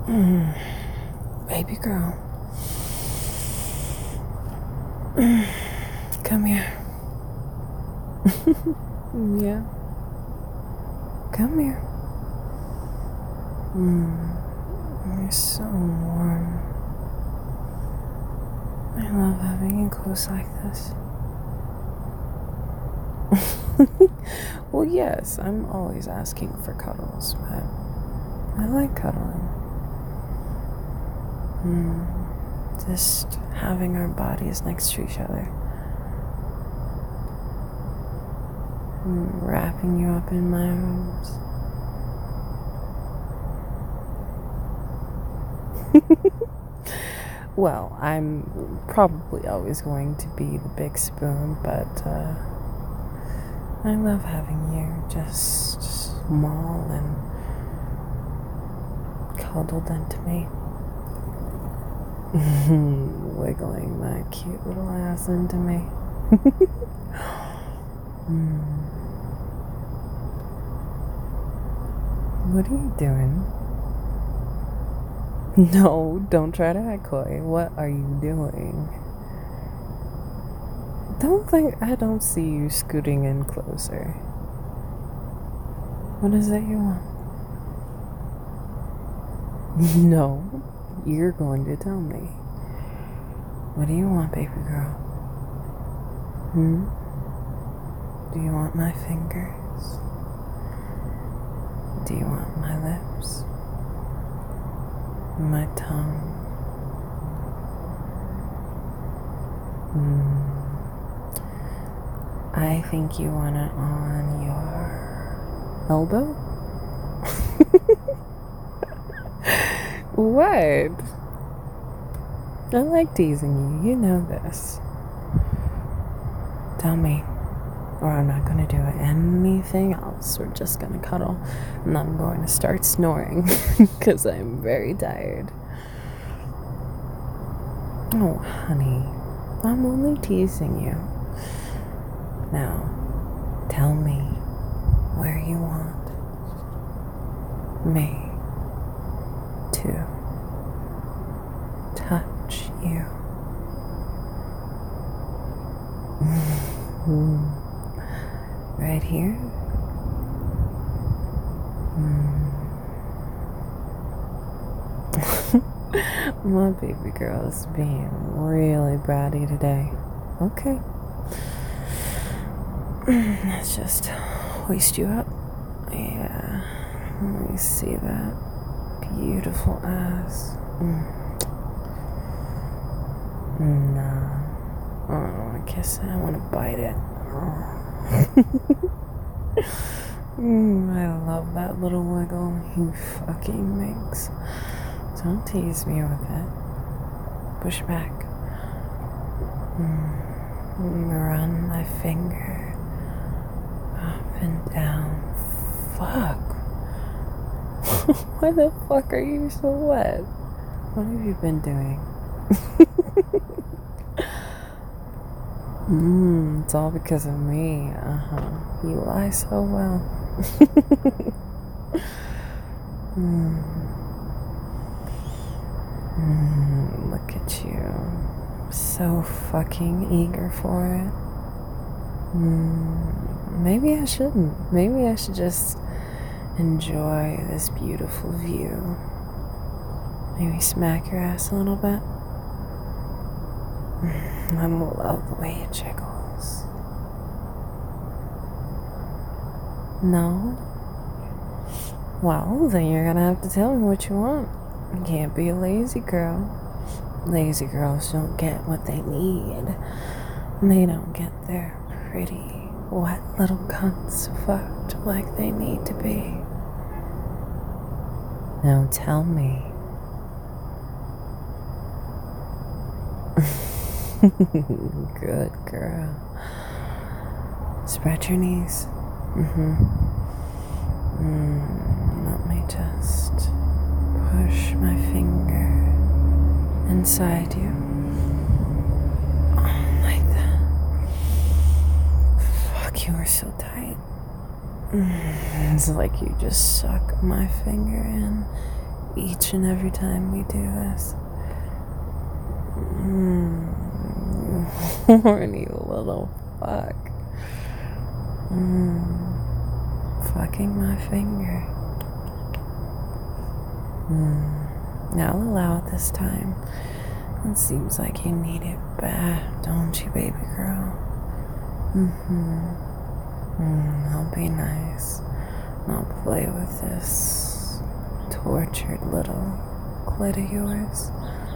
Baby girl. Come here. Yeah. Come here. You're so warm. I love having you close like this. Well, yes, I'm always asking for cuddles, but I like cuddling. Just having our bodies next to each other. Wrapping you up in my arms. Well, I'm probably always going to be the big spoon, but I love having you just small and cuddled into me. Wiggling that cute little ass into me. What are you doing? No, don't try to act coy. What are you doing? I don't see you scooting in closer. What is it you want? No, you're going to tell me. What do you want, baby girl? Do you want my fingers? Do you want my lips? My tongue? I think you want it on your elbow? What? I like teasing you. You know this. Tell me, or I'm not going to do anything else. We're just going to cuddle, and I'm going to start snoring because I'm very tired. Oh, honey, I'm only teasing you. Now, tell me where you want me to touch you. Right here? My baby girl is being really bratty today. Okay. Let's just hoist you up. Yeah. Let me see that beautiful ass. Nah. I don't want to kiss it. I want to bite it. I love that little wiggle he fucking makes. Don't tease me with it. Push back. Run my finger up and down. Fuck. Why the fuck are you so wet? What have you been doing? It's all because of me. You lie so well. Look at you. So fucking eager for it. Maybe I shouldn't. Maybe I should just enjoy this beautiful view. Maybe smack your ass a little bit. I love the way it jiggles. No? Well, then you're gonna have to tell me what you want. You can't be a lazy girl. Lazy girls don't get what they need. They don't get their pretty, wet little cunts fucked like they need to be. Now tell me. Good girl. Spread your knees. Let me just push my finger inside you. Oh, like that. Fuck, you are so tight. It's like you just suck my finger in each and every time we do this. Horny little fuck. Fucking my finger. I'll allow it this time. It seems like you need it bad, don't you, baby girl? I'll be nice. I'll play with this tortured little clit of yours.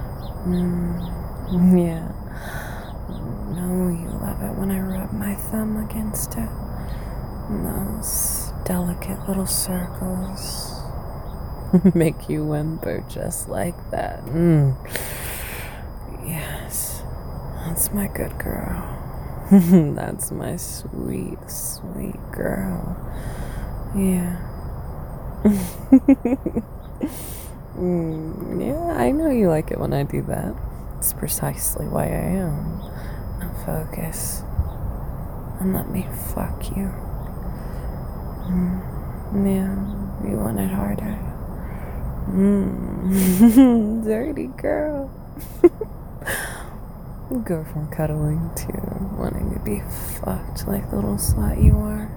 Yeah. No, you love it when I rub my thumb against it. Those delicate little circles make you whimper just like that. Yes, that's my good girl. That's my sweet, sweet girl. Yeah. Yeah, I know you like it when I do that. It's precisely why I am. Now focus and let me fuck you. Yeah, you want it harder. Dirty girl. Go from cuddling to wanting to be fucked like the little slut you are.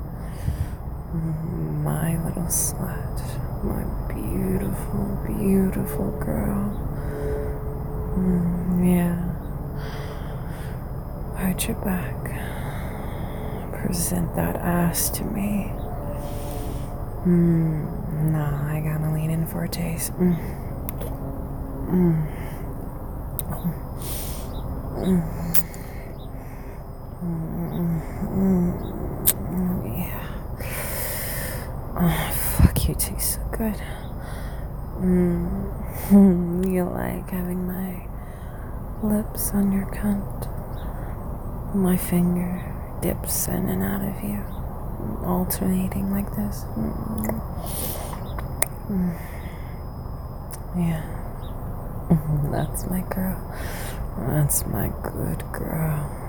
My little slut. My beautiful, beautiful girl. Yeah. Arch your back. Present that ass to me. Nah, I gotta lean in for a taste. Yeah. Oh, fuck, you taste so good. You like having my lips on your cunt? My finger dips in and out of you, alternating like this. Yeah. That's my girl. That's my good girl.